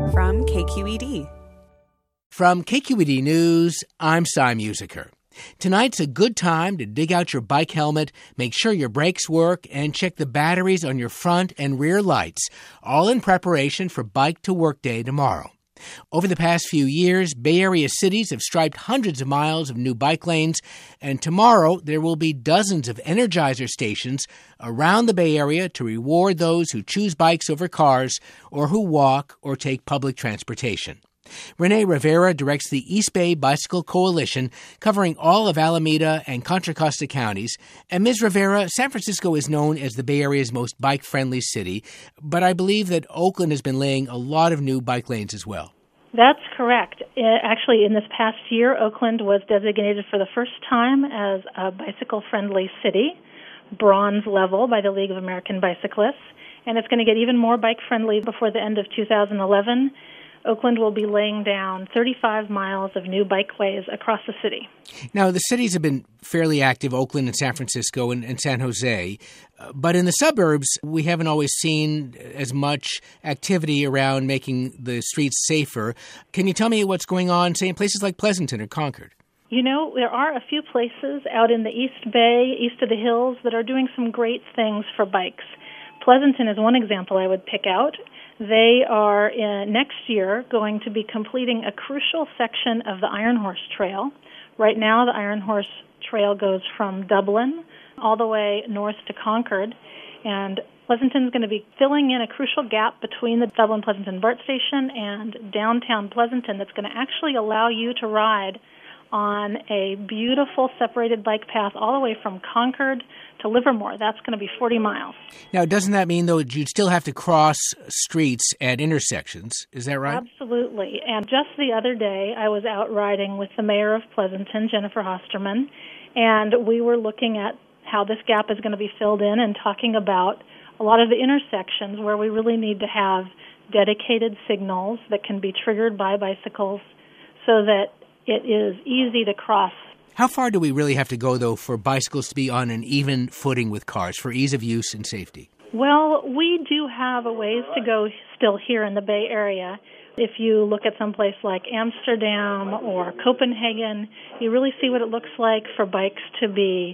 from KQED. From KQED News, I'm Cy Musiker. Tonight's a good time to dig out your bike helmet, make sure your brakes work, and check the batteries on your front and rear lights, all in preparation for Bike to Work Day tomorrow. Over the past few years, Bay Area cities have striped hundreds of miles of new bike lanes, and tomorrow there will be dozens of Energizer stations around the Bay Area to reward those who choose bikes over cars or who walk or take public transportation. Renee Rivera directs the East Bay Bicycle Coalition, covering all of Alameda and Contra Costa counties. And Ms. Rivera, San Francisco is known as the Bay Area's most bike-friendly city, but I believe that Oakland has been laying a lot of new bike lanes as well. That's correct. Actually, in this past year, Oakland was designated for the first time as a bicycle-friendly city, bronze level by the League of American Bicyclists, and it's going to get even more bike-friendly before the end of 2011. Oakland will be laying down 35 miles of new bikeways across the city. Now, the cities have been fairly active, Oakland and San Francisco and San Jose, but in the suburbs, we haven't always seen as much activity around making the streets safer. Can you tell me what's going on, say, in places like Pleasanton or Concord? You know, there are a few places out in the East Bay, east of the hills, that are doing some great things for bikes. Pleasanton is one example I would pick out. They are next year going to be completing a crucial section of the Iron Horse Trail. Right now, the Iron Horse Trail goes from Dublin all the way north to Concord, and Pleasanton is going to be filling in a crucial gap between the Dublin-Pleasanton BART station and downtown Pleasanton that's going to actually allow you to ride on a beautiful separated bike path all the way from Concord to Livermore. That's going to be 40 miles. Now, doesn't that mean, though, you'd still have to cross streets at intersections? Is that right? Absolutely. And just the other day, I was out riding with the mayor of Pleasanton, Jennifer Hosterman, and we were looking at how this gap is going to be filled in and talking about a lot of the intersections where we really need to have dedicated signals that can be triggered by bicycles so that it is easy to cross. How far do we really have to go, though, for bicycles to be on an even footing with cars, for ease of use and safety? Well, we do have a ways to go still here in the Bay Area. If you look at some place like Amsterdam or Copenhagen, you really see what it looks like for bikes to be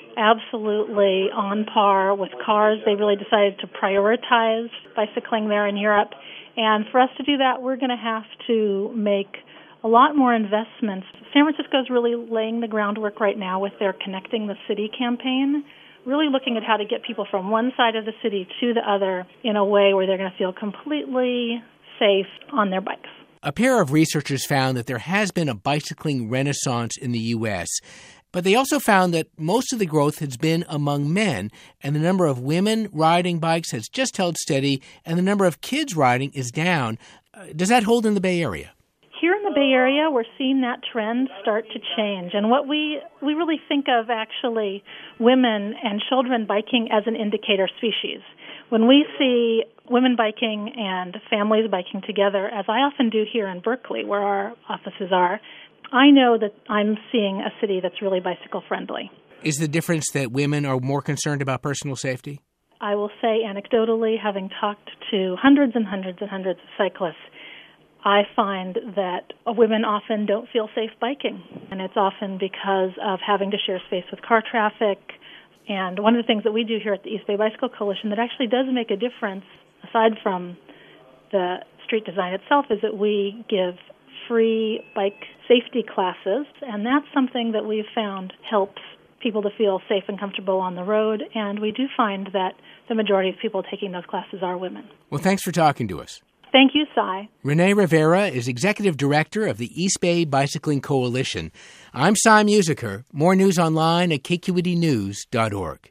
absolutely on par with cars. They really decided to prioritize bicycling there in Europe. And for us to do that, we're going to have to make a lot more investments. San Francisco is really laying the groundwork right now with their Connecting the City campaign, really looking at how to get people from one side of the city to the other in a way where they're going to feel completely safe on their bikes. A pair of researchers found that there has been a bicycling renaissance in the U.S., but they also found that most of the growth has been among men, and the number of women riding bikes has just held steady, and the number of kids riding is down. Does that hold in the Bay Area? Here in the Bay Area, we're seeing that trend start to change. And what we really think of, actually, women and children biking as an indicator species. When we see women biking and families biking together, as I often do here in Berkeley, where our offices are, I know that I'm seeing a city that's really bicycle-friendly. Is the difference that women are more concerned about personal safety? I will say anecdotally, having talked to hundreds and hundreds and hundreds of cyclists, I find that women often don't feel safe biking, and it's often because of having to share space with car traffic. And one of the things that we do here at the East Bay Bicycle Coalition that actually does make a difference, aside from the street design itself, is that we give free bike safety classes, and that's something that we've found helps people to feel safe and comfortable on the road, and we do find that the majority of people taking those classes are women. Well, thanks for talking to us. Thank you, Cy. Renee Rivera is Executive Director of the East Bay Bicycling Coalition. I'm Cy Musiker. More news online at kqednews.org.